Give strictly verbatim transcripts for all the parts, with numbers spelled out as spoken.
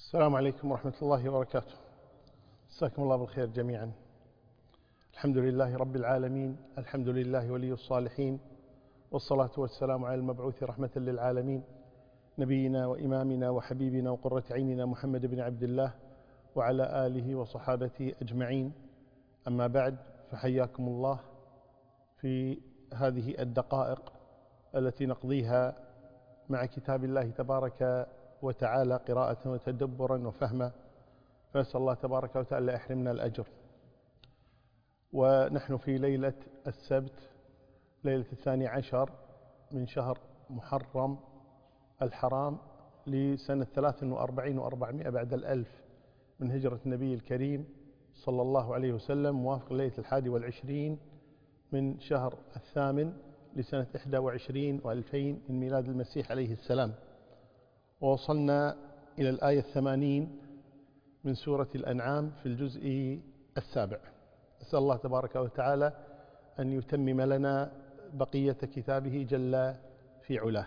السلام عليكم ورحمة الله وبركاته. مساكم الله بالخير جميعا. الحمد لله رب العالمين، الحمد لله ولي الصالحين، والصلاة والسلام على المبعوث رحمة للعالمين نبينا وإمامنا وحبيبنا وقرة عيننا محمد بن عبد الله وعلى آله وصحابته أجمعين. أما بعد، فحياكم الله في هذه الدقائق التي نقضيها مع كتاب الله تبارك وتعالى قراءة وتدبرا وفهما، فأسأل الله تبارك وتعالى يحرمنا الأجر. ونحن في ليلة السبت، ليلة الثاني عشر من شهر محرم الحرام لسنة ثلاث وأربعين وأربعمائة بعد الألف من هجرة النبي الكريم صلى الله عليه وسلم، موافق ليلة الحادي والعشرين من شهر الثامن لسنة إحدى وعشرين وألفين من ميلاد المسيح عليه السلام. ووصلنا إلى الآية الثمانين من سورة الأنعام في الجزء السابع. أسأل الله تبارك وتعالى أن يتمم لنا بقية كتابه جل في علاه.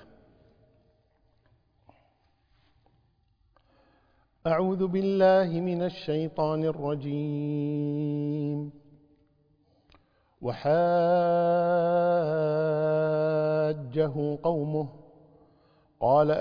أعوذ بالله من الشيطان الرجيم. وحاجه قومه قال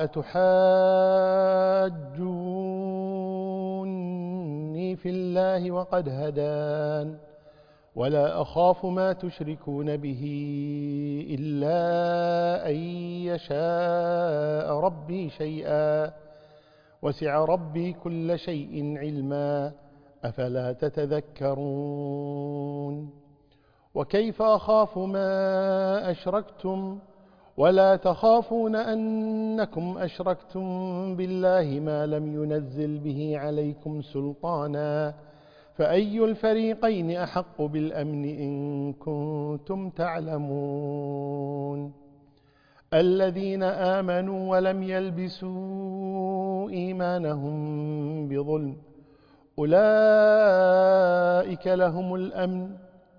أتحاجوني في الله وقد هدان ولا أخاف ما تشركون به إلا أن يشاء ربي شيئا وسع ربي كل شيء علما أفلا تتذكرون. وكيف أخاف ما أشركتم ولا تخافون أنكم أشركتم بالله ما لم ينزل به عليكم سلطانا فأي الفريقين أحق بالأمن إن كنتم تعلمون. الذين آمنوا ولم يلبسوا إيمانهم بظلم أولئك لهم الأمن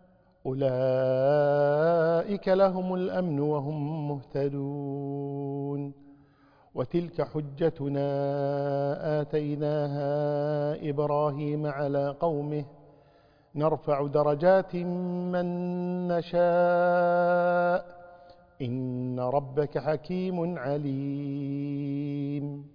أولئك لهم الأمن وهم مهتدون. وتلك حجتنا آتيناها إبراهيم على قومه نرفع درجات من نشاء إن ربك حكيم عليم.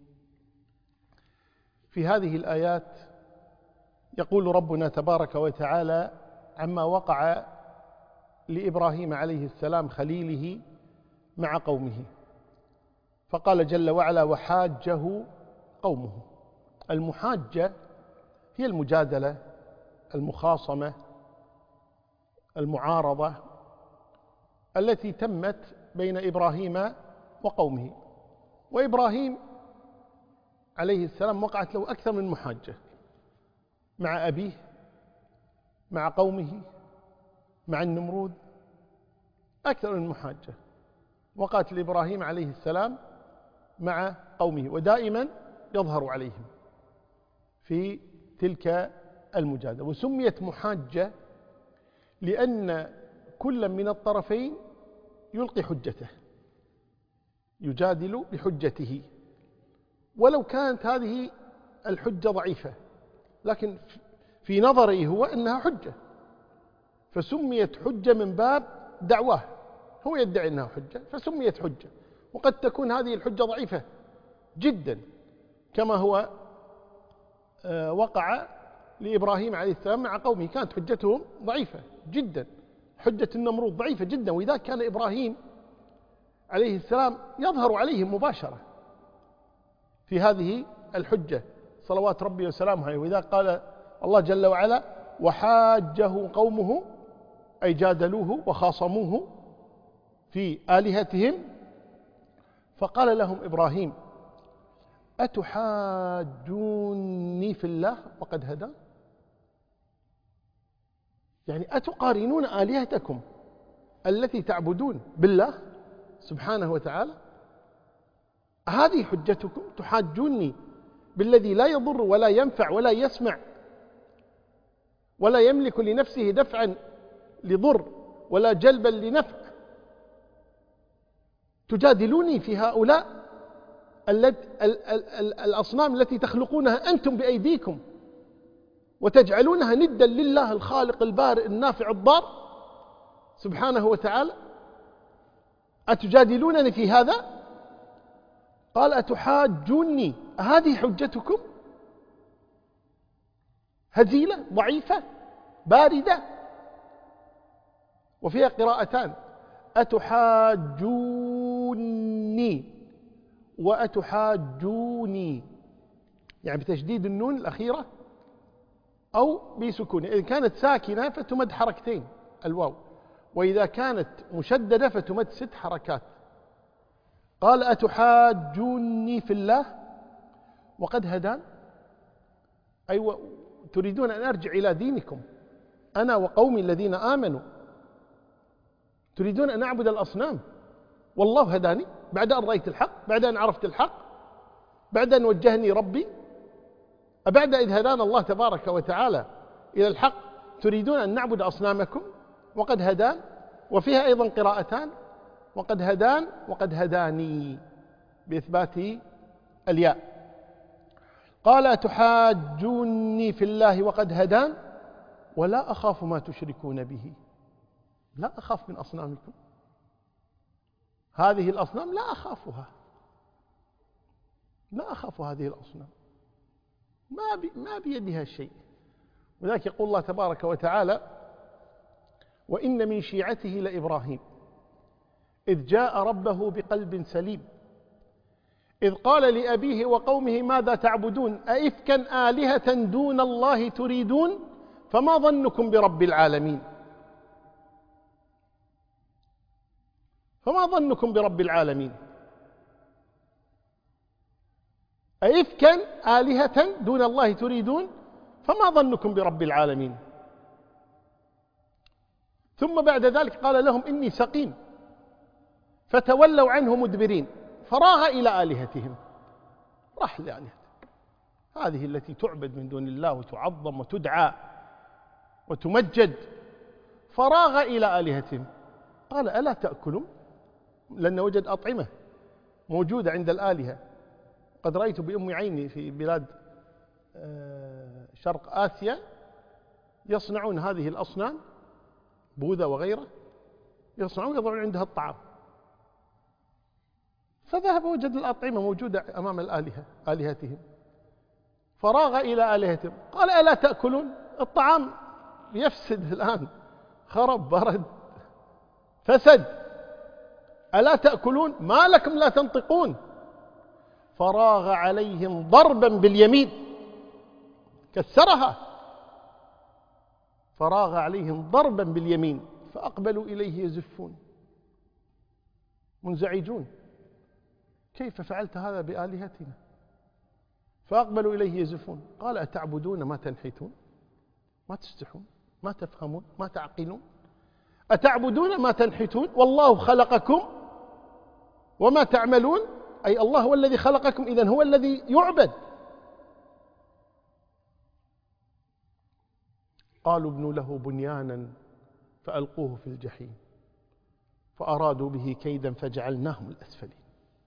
في هذه الآيات يقول ربنا تبارك وتعالى عما وقع لإبراهيم عليه السلام خليله مع قومه، فقال جل وعلا وحاجه قومه. المحاجة هي المجادلة، المخاصمة، المعارضة التي تمت بين إبراهيم وقومه. وإبراهيم عليه السلام وقعت له أكثر من محاجة مع أبيه، مع قومه، مع النمرود، أكثر من محاجة وقعت لإبراهيم عليه السلام مع قومه، ودائما يظهر عليهم في تلك المجادلة. وسميت محاجة لأن كل من الطرفين يلقي حجته، يجادل بحجته، ولو كانت هذه الحجة ضعيفة، لكن في نظره هو أنها حجة، فسميت حجة من باب دعواه، هو يدعي أنها حجة فسميت حجة. وقد تكون هذه الحجة ضعيفة جدا كما هو وقع لإبراهيم عليه السلام مع قومه، كانت حجتهم ضعيفة جدا، حجة النمرود ضعيفة جدا، وإذا كان إبراهيم عليه السلام يظهر عليهم مباشرة في هذه الحجة صلوات ربي وسلامه عليه. وإذا قال الله جل وعلا وحاجه قومه أي جادلوه وخاصموه في آلهتهم، فقال لهم إبراهيم أتحاجوني في الله وقد هدى، يعني أتقارنون آلهتكم التي تعبدون بالله سبحانه وتعالى؟ هذه حجتكم، تحاجوني بالذي لا يضر ولا ينفع ولا يسمع ولا يملك لنفسه دفعا لضر ولا جلبا لنفع، تجادلوني في هؤلاء الأصنام التي تخلقونها أنتم بأيديكم وتجعلونها ندا لله الخالق البارئ النافع الضار سبحانه وتعالى، أتجادلونني في هذا؟ قال أتحاجوني، هذه حجتكم؟ هزيلة ضعيفة باردة. وفيها قراءتان، أتحاجوني وأتحاجوني، يعني بتشديد النون الأخيرة أو بسكونها. إذا كانت ساكنة فتمد حركتين الواو، وإذا كانت مشددة فتمد ست حركات. قال أتحاجوني في الله وقد هدان، أيوة تريدون أن أرجع إلى دينكم أنا وقومي الذين آمنوا، تريدون أن أعبد الأصنام والله هداني بعد أن رأيت الحق، بعد أن عرفت الحق، بعد أن وجهني ربي، أبعد إذ هدانا الله تبارك وتعالى إلى الحق تريدون أن نعبد أصنامكم وقد هدان. وفيها أيضا قراءتان، وقد هدان وقد هداني بإثبات الياء. قال تحاجوني في الله وقد هدان ولا أخاف ما تشركون به، لا أخاف من أصنامكم، هذه الأصنام لا أخافها، لا أخاف هذه الأصنام، ما بي ما بيدها شيء. ولذلك يقول الله تبارك وتعالى وإن من شيعته لإبراهيم إذ جاء ربه بقلب سليم إذ قال لأبيه وقومه ماذا تعبدون أئفكا آلهة دون الله تريدون فما ظنكم برب العالمين، فما ظنكم برب العالمين، أئفكا آلهة دون الله تريدون فما ظنكم برب العالمين. ثم بعد ذلك قال لهم إني سقيم فتولوا عنه مدبرين فراغ إلى آلهتهم، راح لآلهتهم هذه التي تعبد من دون الله وتعظم وتدعى وتمجد، فراغ إلى آلهتهم. قال ألا تأكلون، لأنه وجد أطعمة موجودة عند الآلهة. قد رأيت بأم عيني في بلاد شرق آسيا يصنعون هذه الأصنام بوذا وغيره، يصنعون يضعون عندها الطعام، فذهب وجد الأطعمة موجودة أمام الآلهة آلهتهم، فراغ إلى آلهتهم. قال ألا تأكلون، الطعام يفسد الآن، خرب برد فسد، ألا تأكلون ما لكم لا تنطقون. فراغ عليهم ضربا باليمين كسرها، فراغ عليهم ضربا باليمين فأقبلوا إليه يزفون منزعجون، كيف فعلت هذا بآلهتنا؟ فأقبلوا إليه يزفون. قال أتعبدون ما تنحتون، ما تستحون، ما تفهمون، ما تعقلون، أتعبدون ما تنحتون والله خلقكم وما تعملون، أي الله هو الذي خلقكم، إذن هو الذي يعبد. قالوا ابنوا له بنيانا فألقوه في الجحيم فأرادوا به كيدا فجعلناهم الأسفلين.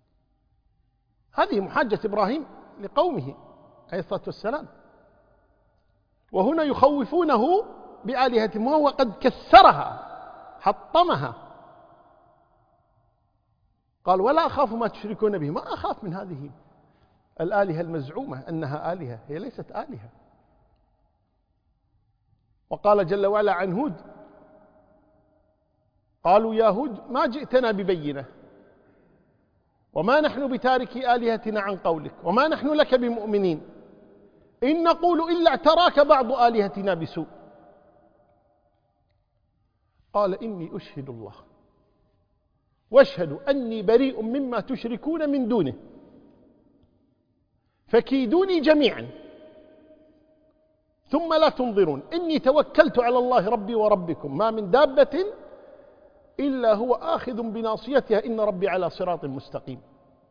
هذه محاجة إبراهيم لقومه عليه الصلاة والسلام، وهنا يخوفونه بآلهتهم وهو قد كسرها حطمها. قال ولا أخاف ما تشركون به، ما أخاف من هذه الآلهة المزعومة أنها آلهة، هي ليست آلهة. وقال جل وعلا عن هود قالوا يا هود ما جئتنا ببينة وما نحن بتاركي آلهتنا عن قولك وما نحن لك بمؤمنين إن نقول إلا اعتراك بعض آلهتنا بسوء. قال إني أشهد الله واشهدوا أني بريء مما تشركون من دونه فكيدوني جميعا ثم لا تنظرون إني توكلت على الله ربي وربكم ما من دابة إلا هو آخذ بناصيتها إن ربي على صراط مستقيم.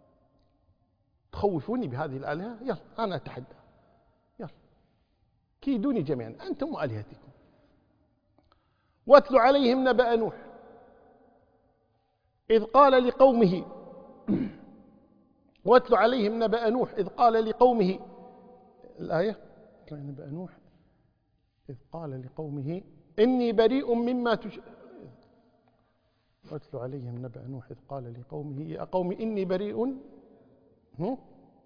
تخوفوني بهذه الآلهة، يلا أنا أتحدى، يلا كيدوني جميعا أنتم وآلهتكم. واتل عليهم نبأ نوح إذ قال لقومه واتل عليهم نبأ نوح إذ قال لقومه، الآية نبأ نوح إذ قال لقومه إني بريء مما تش... واتل عليهم نبأ نوح إذ قال لقومه يا قوم إني بريء هم؟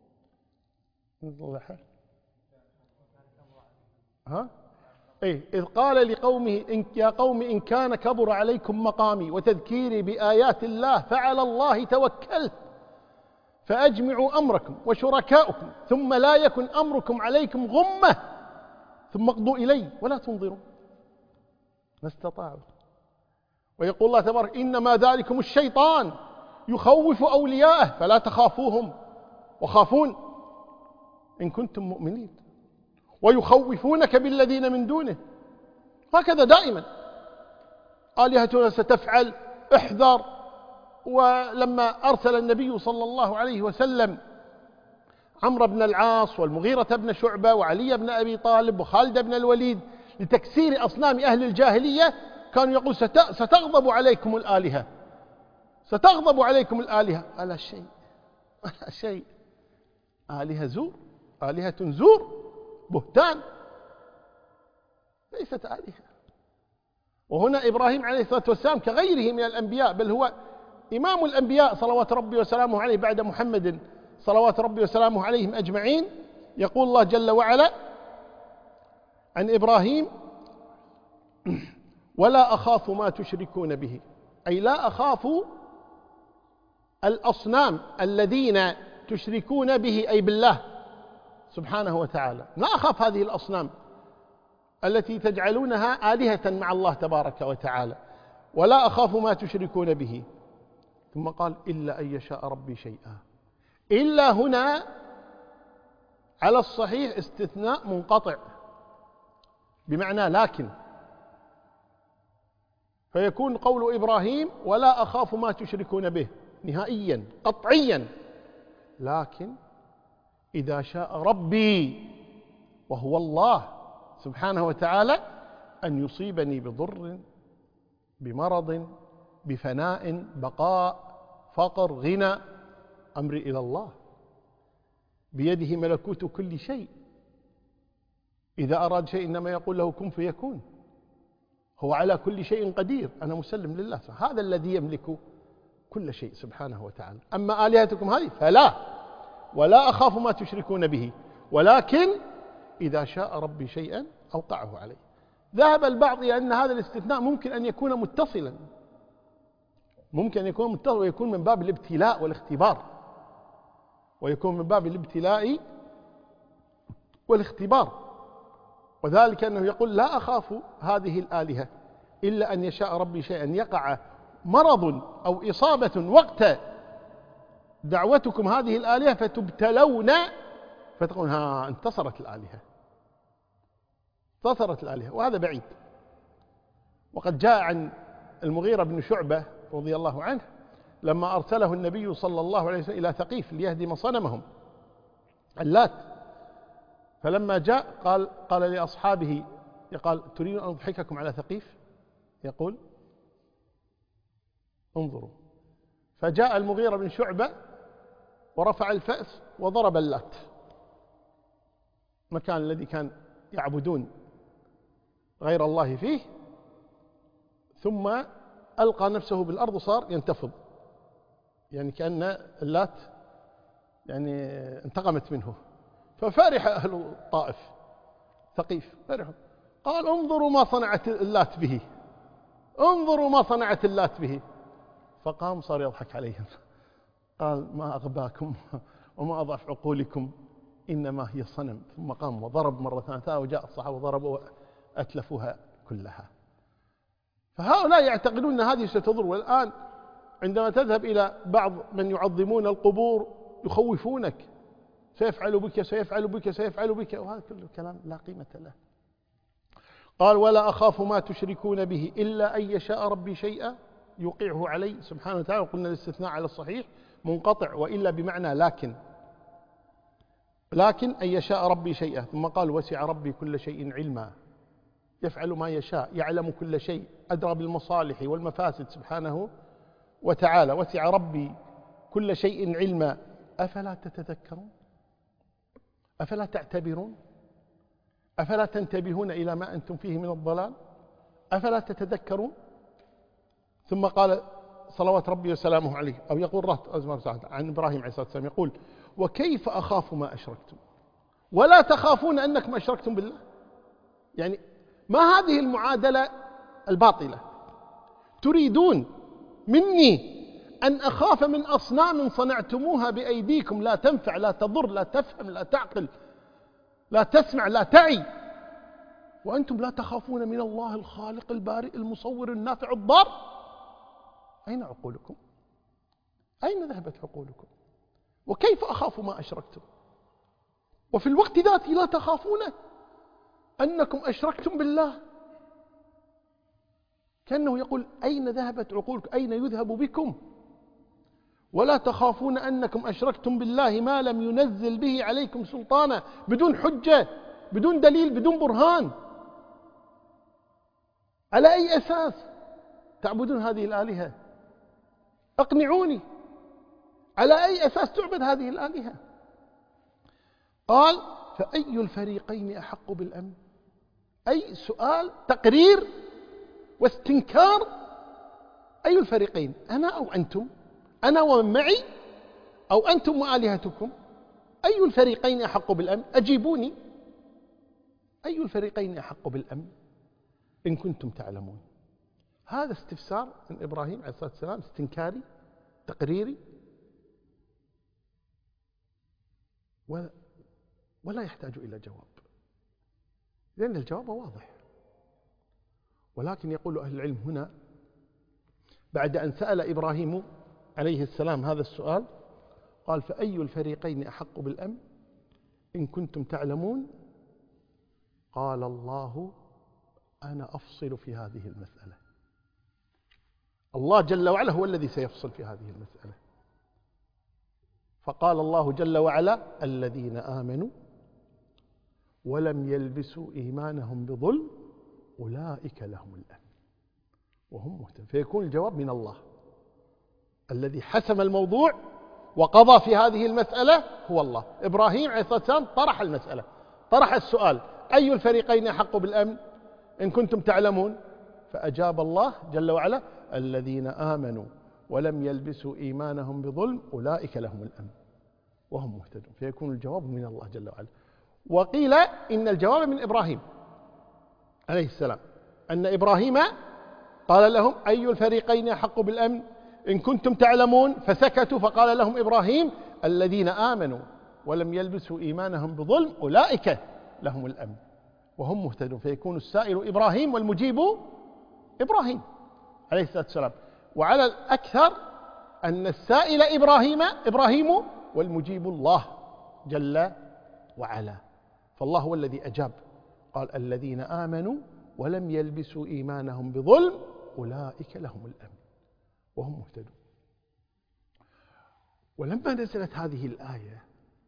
ها؟ إيه إذ قال لقومه إن يا قوم إن كان كبر عليكم مقامي وتذكيري بآيات الله فعلى الله توكلت فأجمعوا أمركم وشركاؤكم ثم لا يكن أمركم عليكم غمة ثم اقضوا إلي ولا تنظروا ما استطاعوا. ويقول الله تبارك إنما ذلكم الشيطان يخوف أولياءه فلا تخافوهم وخافون إن كنتم مؤمنين ويخوفونك بالذين من دونه. هكذا دائما آلهتنا ستفعل احذر. ولما أرسل النبي صلى الله عليه وسلم عمرو بن العاص والمغيرة بن شعبة وعلي بن أبي طالب وخالد بن الوليد لتكسير أصنام أهل الجاهلية كانوا يقول ستغضب عليكم الآلهة ستغضب عليكم الآلهة. ألا شيء ألا شيء آلهة زور آلهة زور بهتان ليست آلهة. وهنا إبراهيم عليه الصلاة والسلام كغيره من الأنبياء بل هو إمام الأنبياء صلوات ربي وسلامه عليه بعد محمد صلوات ربي وسلامه عليهم أجمعين. يقول الله جل وعلا عن إبراهيم ولا أخاف ما تشركون به، أي لا أخاف الأصنام الذين تشركون به أي بالله سبحانه وتعالى، لا أخاف هذه الأصنام التي تجعلونها آلهة مع الله تبارك وتعالى، ولا أخاف ما تشركون به. ثم قال إلا أن يشاء ربي شيئا. إلا هنا على الصحيح استثناء منقطع بمعنى لكن، فيكون قول إبراهيم ولا أخاف ما تشركون به نهائيا قطعيا، لكن إذا شاء ربي وهو الله سبحانه وتعالى أن يصيبني بضر بمرض بفناء بقاء فقر غنى، أمري إلى الله بيده ملكوت كل شيء. إذا أراد شيء إنما يقول له كن فيكون، هو على كل شيء قدير، أنا مسلم لله، هذا الذي يملك كل شيء سبحانه وتعالى. أما آلهتكم هذه فلا، ولا أخاف ما تشركون به، ولكن إذا شاء ربي شيئا أوقعه عليه. ذهب البعض إلى أن هذا الاستثناء ممكن أن يكون متصلا، ممكن أن يكون متصل ويكون من باب الابتلاء والاختبار، ويكون من باب الابتلاء والاختبار، وذلك أنه يقول لا أخاف هذه الآلهة إلا أن يشاء ربي شيئا، يقع مرض أو إصابة وقت دعوتكم هذه الآلهة فتبتلون فتقول ها انتصرت الآلهة انتصرت الآلهة، وهذا بعيد. وقد جاء عن المغيرة بن شعبة رضي الله عنه لما أرسله النبي صلى الله عليه وسلم إلى ثقيف ليهدم صنمهم اللات، فلما جاء قال قال لأصحابه قال تريد أن أضحككم على ثقيف؟ يقول انظروا. فجاء المغيرة بن شعبة ورفع الفأس وضرب اللات، المكان الذي كان يعبدون غير الله فيه، ثم ألقى نفسه بالأرض وصار ينتفض، يعني كأن اللات يعني انتقمت منه. ففرح أهل الطائف ثقيف فرحوا، قال انظروا ما صنعت اللات به، انظروا ما صنعت اللات به. فقام صار يضحك عليهم قال ما أغباكم وما أضعف عقولكم إنما هي صنم. ثم قام وضرب مرة ثانية وجاء الصحابة وضربوا وأتلفوها كلها. فهؤلاء يعتقدون أن هذه ستضر. والآن عندما تذهب إلى بعض من يعظمون القبور يخوفونك سيفعل بك سيفعل بك سيفعل بك، وهذا كله كلام لا قيمة له. قال ولا أخاف ما تشركون به إلا أن يشاء ربي شيئا يوقعه علي سبحانه وتعالى. وقلنا الاستثناء على الصحيح منقطع، وإلا بمعنى لكن، لكن أن يشاء ربي شيئا. ثم قال وسع ربي كل شيء علما، يفعل ما يشاء، يعلم كل شيء، أدرى بالمصالح والمفاسد سبحانه وتعالى. وسع ربي كل شيء علما أفلا تتذكرون؟ أفلا تعتبرون؟ أفلا تنتبهون إلى ما أنتم فيه من الضلال؟ أفلا تتذكرون؟ ثم قال صلوات ربي وسلامه عليه، أو يقول رهط عن إبراهيم عليه الصلاة والسلام يقول: وكيف أخاف ما أشركتم ولا تخافون أنكم أشركتم بالله؟ يعني ما هذه المعادلة الباطلة؟ تريدون مني أن أخاف من أصنام صنعتموها بأيديكم لا تنفع لا تضر لا تفهم لا تعقل لا تسمع لا تعي، وأنتم لا تخافون من الله الخالق البارئ المصور النافع الضار؟ أين عقولكم؟ أين ذهبت عقولكم؟ وكيف أخاف ما أشركتم وفي الوقت ذاته لا تخافون أنكم أشركتم بالله؟ كأنه يقول: أين ذهبت عقولكم؟ أين يذهب بكم؟ ولا تخافون أنكم أشركتم بالله ما لم ينزل به عليكم سلطانا، بدون حجة بدون دليل بدون برهان. على أي أساس تعبدون هذه الآلهة؟ أقنعوني، على أي أساس تعبد هذه الآلهة؟ قال: فأي الفريقين أحق بالأمن؟ أي سؤال تقرير واستنكار. أي الفريقين؟ أنا أو أنتم؟ أنا ومن معي، أو أنتم وآلهتكم؟ أي الفريقين أحق بالأمن؟ أجيبوني، أي الفريقين أحق بالأمن إن كنتم تعلمون؟ هذا استفسار من إبراهيم عليه الصلاة والسلام، استنكاري تقريري، ولا يحتاج إلى جواب، لأن الجواب واضح. ولكن يقول أهل العلم هنا بعد أن سأل إبراهيم عليه السلام هذا السؤال، قال: فأي الفريقين أحق بالأمن إن كنتم تعلمون؟ قال الله: أنا أفصل في هذه المسألة. الله جل وعلا هو الذي سيفصل في هذه المسألة. فقال الله جل وعلا: الذين آمنوا ولم يلبسوا إيمانهم بظلم أولئك لهم الأمن وهم مهتدون. فيكون الجواب من الله الذي حسم الموضوع وقضى في هذه المسألة هو الله. إبراهيم عليه الصلاة والسلام طرح المسألة، طرح السؤال: أي الفريقين أحق بالأمن إن كنتم تعلمون؟ فأجاب الله جل وعلا: الذين آمنوا ولم يلبسوا إيمانهم بظلم أولئك لهم الأمن وهم مهتدون. فيكون الجواب من الله جل وعلا. وقيل إن الجواب من إبراهيم عليه السلام، أن إبراهيم قال لهم: أي الفريقين أحق بالأمن إن كنتم تعلمون؟ فسكتوا، فقال لهم إبراهيم: الذين آمنوا ولم يلبسوا إيمانهم بظلم أولئك لهم الأمن وهم مهتدون. فيكون السائل إبراهيم والمجيب إبراهيم عليه الصلاة والسلام. وعلى الأكثر أن السائل إبراهيم إبراهيم والمجيب الله جل وعلا. فالله هو الذي أجاب، قال: الذين آمنوا ولم يلبسوا إيمانهم بظلم أولئك لهم الأمن وهم مهتدون. ولما نزلت هذه الآية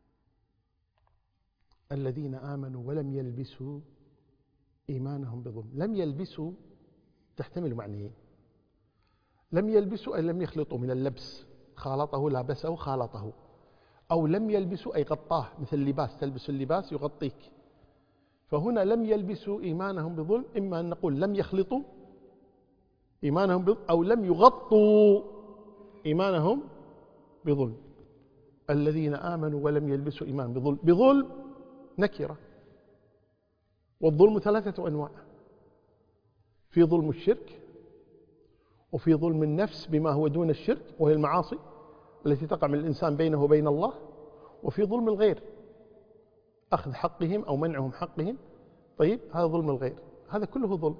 الذين آمنوا ولم يلبسوا إيمانهم بظلم، لم يلبسوا تحتمل معنيين. لم يلبسوا أي لم يخلطوا، من اللبس خالطه لابسه خالطه، أو لم يلبسوا أي غطاه، مثل اللباس تلبس اللباس يغطيك. فهنا لم يلبسوا إيمانهم بظلم، إما أن نقول لم يخلطوا إيمانهم بظلم أو لم يغطوا إيمانهم بظلم. الذين آمنوا ولم يلبسوا إيمان بظلم، بظلم نكرة، والظلم ثلاثة أنواع: في ظلم الشرك، وفي ظلم النفس بما هو دون الشرك وهي المعاصي التي تقع من الإنسان بينه وبين الله، وفي ظلم الغير، أخذ حقهم أو منعهم حقهم. طيب، هذا ظلم الغير، هذا كله ظلم.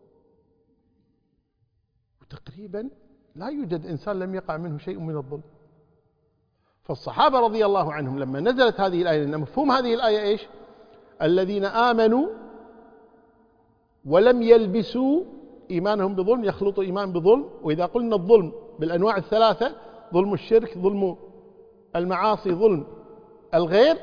وتقريبا لا يوجد إنسان لم يقع منه شيء من الظلم. فالصحابة رضي الله عنهم لما نزلت هذه الآية، لأن مفهوم هذه الآية إيش؟ الذين آمنوا ولم يلبسوا إيمانهم بظلم، يخلطوا إيمان بظلم. وإذا قلنا الظلم بالأنواع الثلاثة، ظلم الشرك، ظلم المعاصي، ظلم الغير،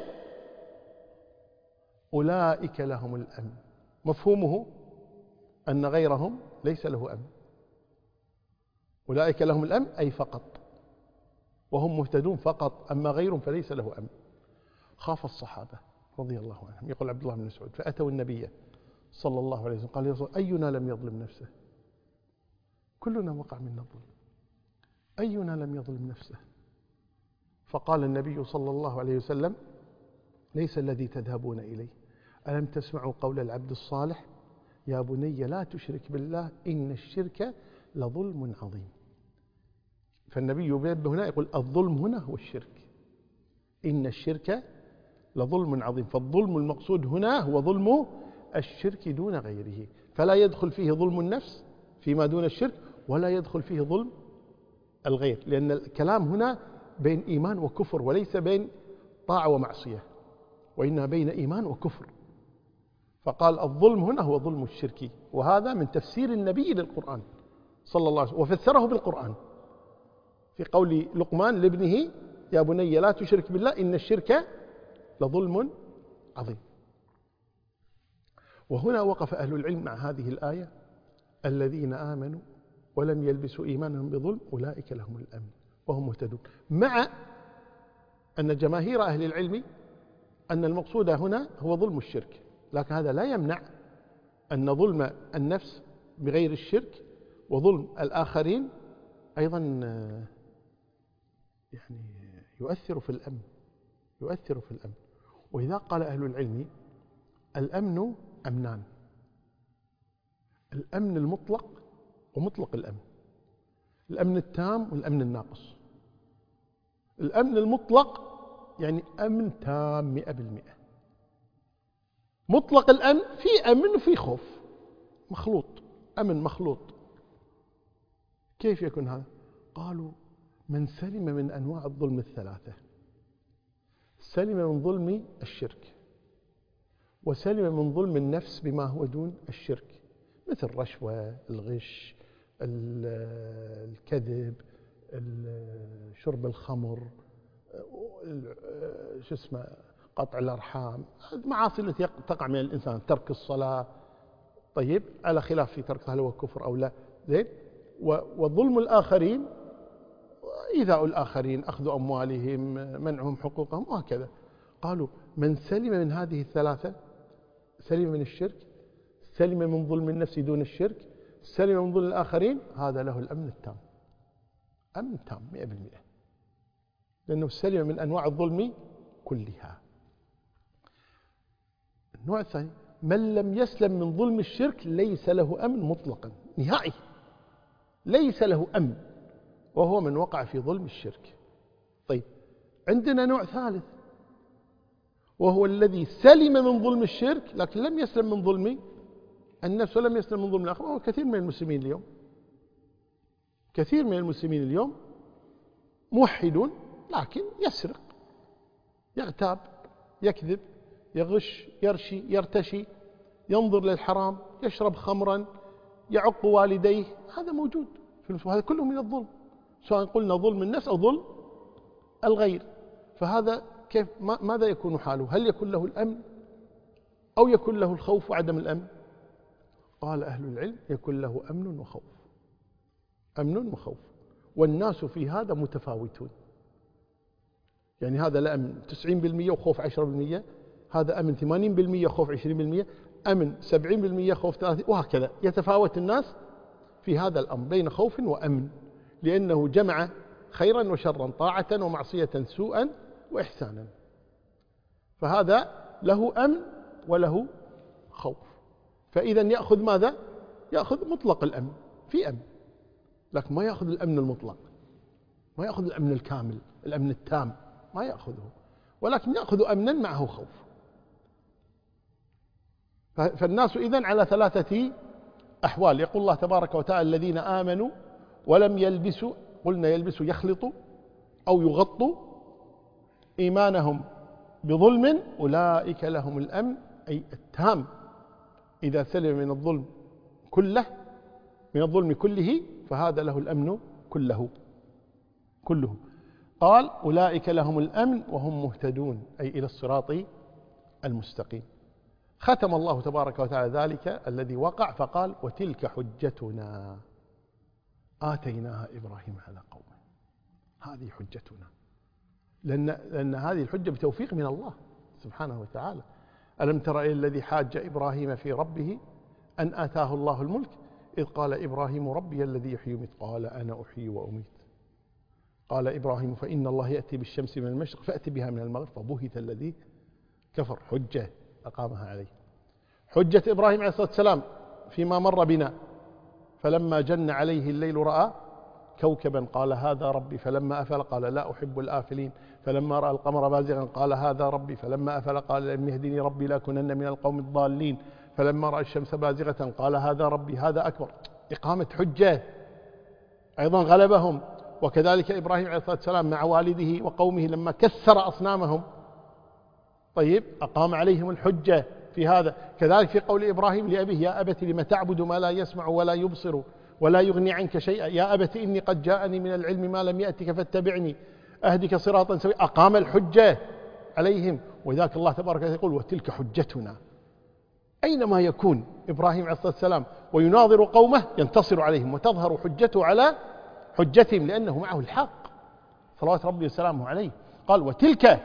أولئك لهم الأمن. مفهومه أن غيرهم ليس له أمن. أولئك لهم الأمن أي فقط، وهم مهتدون فقط، أما غيرهم فليس له أمن. خاف الصحابة رضي الله عنهم، يقول عبد الله بن مسعود: فأتوا النبي صلى الله عليه وسلم قال: يا رسول الله، أينا لم يظلم نفسه؟ كلنا وقع منا الظلم، أينا لم يظلم نفسه؟ فقال النبي صلى الله عليه وسلم: ليس الذي تذهبون إليه، ألم تسمعوا قول العبد الصالح: يا بني لا تشرك بالله إن الشرك لظلم عظيم. فالنبي ينبه هنا يقول: الظلم هنا هو الشرك، إن الشرك لظلم عظيم. فالظلم المقصود هنا هو ظلم الشرك دون غيره، فلا يدخل فيه ظلم النفس فيما دون الشرك، ولا يدخل فيه ظلم الغير، لأن الكلام هنا بين إيمان وكفر، وليس بين طاعة ومعصية، وإنها بين إيمان وكفر. فقال الظلم هنا هو ظلم الشرك، وهذا من تفسير النبي للقرآن صلى الله عليه وسلم، وفسره بالقرآن في قول لقمان لابنه: يا بني لا تشرك بالله إن الشرك لظلم عظيم. وهنا وقف أهل العلم مع هذه الآية: الذين آمنوا ولم يلبسوا إيمانهم بظلم أولئك لهم الأمن وهم مهتدون، مع أن جماهير أهل العلم أن المقصود هنا هو ظلم الشرك، لكن هذا لا يمنع أن ظلم النفس بغير الشرك وظلم الآخرين أيضا يعني يؤثر في الأمن، يؤثر في الأمن. وإذا قال أهل العلم: الأمن أمنان، الأمن المطلق ومطلق الأمن، الأمن التام والأمن الناقص. الأمن المطلق يعني أمن تام مئة بالمئة. مطلق الأمن في أمن وفي خوف مخلوط، أمن مخلوط. كيف يكون هذا؟ قالوا: من سلم من أنواع الظلم الثلاثة، سلم من ظلم الشرك، وسلم من ظلم النفس بما هو دون الشرك، مثل الرشوة، الغش، الكذب، شرب الخمر، شو اسمه قطع الأرحام، المعاصي التي تقع من الإنسان، ترك الصلاة، طيب على خلاف في ترك هل هو كفر أو لا، زين. وظلم الآخرين، إيذاء الآخرين، أخذ أموالهم، منعهم حقوقهم، وهكذا. قالوا: من سلم من هذه الثلاثة، سلم من الشرك، سلم من ظلم النفس دون الشرك، سلم من ظلم الآخرين، هذا له الأمن التام، أمن تام مئة بالمئة، لأنه سلم من أنواع الظلم كلها. النوع الثاني: من لم يسلم من ظلم الشرك ليس له أمن مطلقا نهائي، ليس له أمن، وهو من وقع في ظلم الشرك. طيب، عندنا نوع ثالث، وهو الذي سلم من ظلم الشرك لكن لم يسلم من ظلم النفس ولم يسلم من ظلم الآخر. وهو كثير من المسلمين اليوم، كثير من المسلمين اليوم موحدون لكن يسرق، يغتاب، يكذب، يغش، يرشي، يرتشي، ينظر للحرام، يشرب خمرا، يعق والديه. هذا موجود في المسلمين، هذا كله من الظلم، سواء قلنا ظلم النفس أو ظلم الغير. فهذا كيف ماذا يكون حاله؟ هل يكون له الأمن أو يكون له الخوف وعدم الأمن؟ قال أهل العلم: يكون له أمن وخوف، أمن وخوف، والناس في هذا متفاوتون. يعني هذا لا أمن تسعين بالمئة وخوف عشرة بالمئة، هذا أمن ثمانين بالمئة وخوف عشرين بالمئة، أمن سبعين بالمئة خوف ثلاثين، وهكذا يتفاوت الناس في هذا الأمر بين خوف وأمن، لأنه جمع خيرا وشرا، طاعة ومعصية، سوءا وإحسانا. فهذا له أمن وله خوف. فإذا يأخذ ماذا؟ يأخذ مطلق الأمن، في أمن، لكن ما يأخذ الأمن المطلق، ما يأخذ الأمن الكامل، الأمن التام، ما يأخذه، ولكن يأخذ أمنا معه خوف. فالناس إذن على ثلاثة أحوال. يقول الله تبارك وتعالى: الذين آمنوا ولم يلبسوا، قلنا يلبسوا يخلطوا أو يغطوا إيمانهم بظلم أولئك لهم الأمن، أي التام. إذا سلم من الظلم كله، من الظلم كله، فهذا له الأمن كله كله. قال: أولئك لهم الأمن وهم مهتدون، أي إلى الصراط المستقيم. ختم الله تبارك وتعالى ذلك الذي وقع فقال: وتلك حجتنا آتيناها إبراهيم على قومه. هذه حجتنا، لأن, لأن هذه الحجة بتوفيق من الله سبحانه وتعالى. ألم تر إلى الذي حاج إبراهيم في ربه أن آتاه الله الملك إذ قال إبراهيم ربي الذي يحيي ويميت قال أنا أحيي وأميت. قال إبراهيم فإن الله يأتي بالشمس من المشرق فأتي بها من المغرب فبهت الذي كفر. حجة أقامها عليه. حجة إبراهيم عليه الصلاة والسلام فيما مر بنا، فلما جن عليه الليل رأى كوكبا قال هذا ربي فلما أفل قال لا أحب الآفلين، فلما رأى القمر بازغا قال هذا ربي فلما أفل قال لم يهدني ربي لأكونن من القوم الضالين، فلما رأى الشمس بازغة قال هذا ربي هذا أكبر. إقامة حجة. أيضا غلبهم. وكذلك إبراهيم عليه الصلاة والسلام مع والده وقومه لما كسر أصنامهم، طيب أقام عليهم الحجة في هذا. كذلك في قول إبراهيم لأبيه يا أبت لم تعبد ما لا يسمع ولا يبصر ولا يغني عنك شيئا يا أبت إني قد جاءني من العلم ما لم يأتك فاتبعني أهدك صراطا سويا. أقام الحجة عليهم. وذاك الله تبارك وتعالى يقول وتلك حجتنا. أينما يكون إبراهيم عليه الصلاة والسلام ويناظر قومه ينتصر عليهم وتظهر حجته على حجتهم لأنه معه الحق صلوات ربي وسلامه عليه. قال وتلك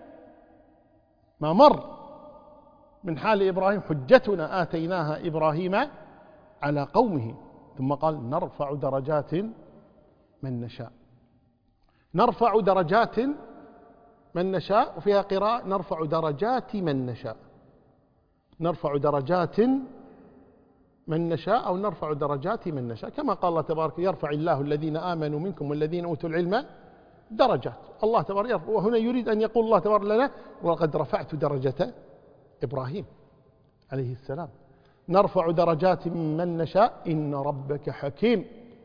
ما مر من حال إبراهيم حجتنا آتيناها إبراهيم على قومه. ثم قال نرفع درجات من نشاء. نرفع درجات من نشاء، وفيها قراءة نرفع درجات من نشاء. نرفع درجات من نشاء أو نرفع درجات من نشاء، كما قال الله تبارك يرفع الله الذين آمنوا منكم والذين أوتوا العلم درجات. الله تبارك يرفع، وهنا يريد أن يقول الله تبارك لنا ولقد رفعت درجة إبراهيم عليه السلام. نرفع درجات من نشاء إن ربك حكيم.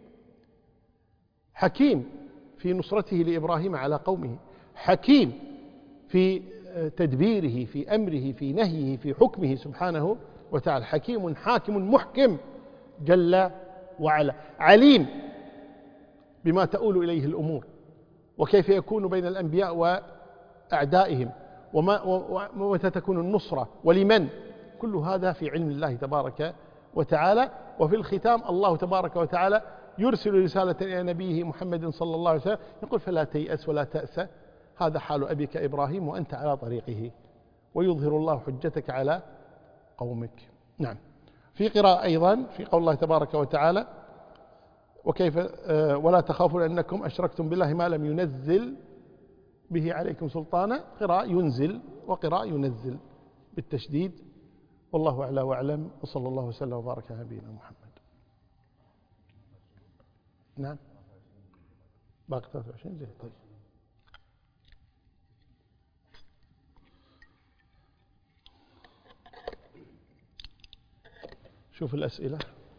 حكيم في نصرته لإبراهيم على قومه، حكيم في تدبيره في أمره في نهيه في حكمه سبحانه وتعالى. حكيم حاكم محكم جل وعلا. عليم بما تؤول إليه الأمور وكيف يكون بين الأنبياء وأعدائهم ومتى تكون النصرة ولمن. كل هذا في علم الله تبارك وتعالى. وفي الختام الله تبارك وتعالى يرسل رسالة إلى نبيه محمد صلى الله عليه وسلم يقول فلا تيأس ولا تأس هذا حال أبيك إبراهيم وأنت على طريقه ويظهر الله حجتك على قومك. نعم. في قراءة أيضا في قول الله تبارك وتعالى وكيف ولا تخافون أنكم أشركتم بالله ما لم ينزل به عليكم سلطانا. قراءة ينزل وقراءة ينزل بالتشديد. والله أعلى وأعلم وصلى الله وسلم وبارك على نبينا محمد. نعم باقي ثلاثة وعشرين زين. طيب شوف الأسئلة.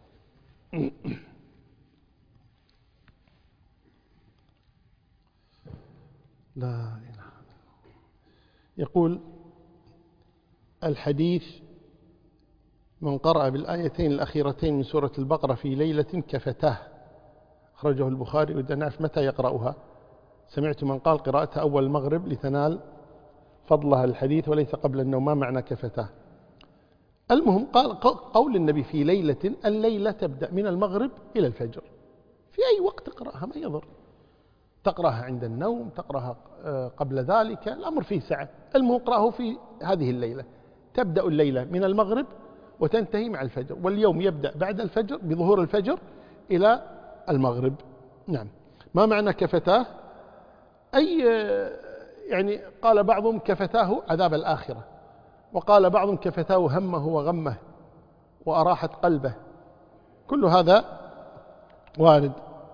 لا إله. يقول الحديث من قرأ بالآيتين الأخيرتين من سورة البقرة في ليلة كفتاه أخرجه البخاري. ودنا نعرف متى يقرأها. سمعت من قال قراءتها أول المغرب لتنال فضلها الحديث وليس قبل النوم. ما معنى كفتاه؟ المهم قال قول النبي في ليلة، الليلة تبدأ من المغرب إلى الفجر، في أي وقت تقرأها ما يضر. تقرأها عند النوم، تقرأها قبل ذلك، الأمر فيه سعة. المهم اقرأه في هذه الليلة. تبدأ الليلة من المغرب وتنتهي مع الفجر، واليوم يبدأ بعد الفجر بظهور الفجر إلى المغرب. نعم. ما معنى كفتاه؟ أي يعني قال بعضهم كفتاه عذاب الآخرة، وقال بعضهم كفتاه همه وغمه وأراحت قلبه. كل هذا وارد.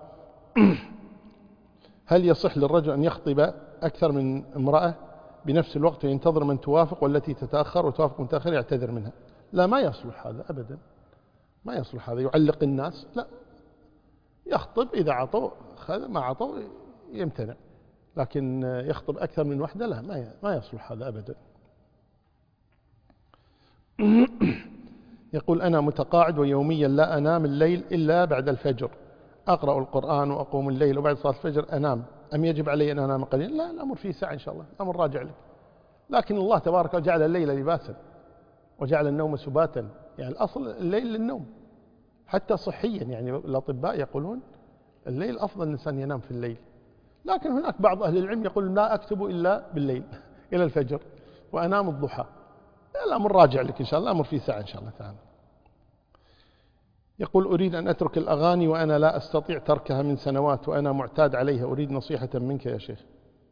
هل يصح للرجل أن يخطب أكثر من امرأة بنفس الوقت وينتظر من توافق والتي تتأخر وتوافق متأخر يعتذر منها؟ لا، ما يصلح هذا أبدا، ما يصلح هذا. يعلق الناس، لا، يخطب إذا عطوا خذ، ما عطوا يمتنع، لكن يخطب أكثر من وحدة لا، ما يصلح هذا أبدا. يقول أنا متقاعد ويوميا لا أنام الليل إلا بعد الفجر، أقرأ القرآن وأقوم الليل وبعد صلاة الفجر أنام، أم يجب علي أن أنام قليلا؟ لا، الأمر فيه ساعة إن شاء الله، الأمر راجع لك. لكن الله تبارك وجعل الليل لباسا وجعل النوم سباتا، يعني الأصل الليل للنوم حتى صحيا. يعني الأطباء يقولون الليل أفضل الإنسان ينام في الليل، لكن هناك بعض أهل العلم يقول لا أكتب إلا بالليل إلى الفجر وأنام الضحى. الأمر راجع لك إن شاء الله، الأمر فيه ساعة إن شاء الله تعالى. يقول أريد أن أترك الأغاني وأنا لا أستطيع تركها من سنوات وأنا معتاد عليها، أريد نصيحة منك يا شيخ.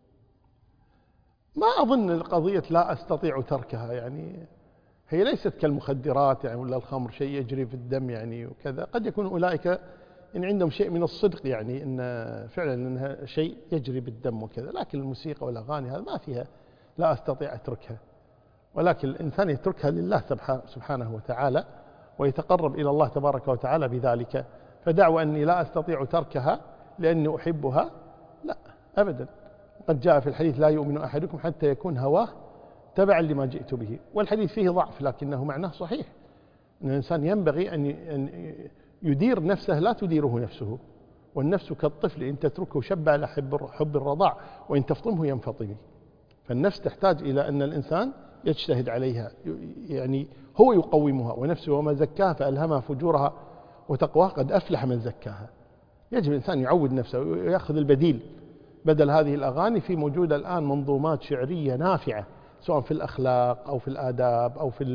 ما أظن القضية لا أستطيع تركها، يعني هي ليست كالمخدرات يعني ولا الخمر شيء يجري في الدم يعني وكذا. قد يكون أولئك إن عندهم شيء من الصدق يعني إن فعلا إنها شيء يجري بالدم وكذا، لكن الموسيقى والأغاني هذا ما فيها لا أستطيع أتركها، ولكن الإنسان يتركها لله سبحانه وتعالى ويتقرب إلى الله تبارك وتعالى بذلك. فدعوى أني لا أستطيع تركها لأني أحبها، لا أبدا. قد جاء في الحديث لا يؤمن أحدكم حتى يكون هواه تبعا لما جئت به، والحديث فيه ضعف لكنه معناه صحيح، أن الإنسان ينبغي أن يدير نفسه لا تديره نفسه، والنفس كالطفل إن تتركه شب على حب الرضاع وإن تفطمه ينفطم. فالنفس تحتاج إلى أن الإنسان يجتهد عليها، يعني هو يقومها، ونفسه وما زكاها فألهمها فجورها وتقواها قد أفلح من زكاها. يجب الإنسان يعود نفسه ويأخذ البديل بدل هذه الأغاني. في موجودة الآن منظومات شعرية نافعة سواء في الأخلاق أو في الآداب أو في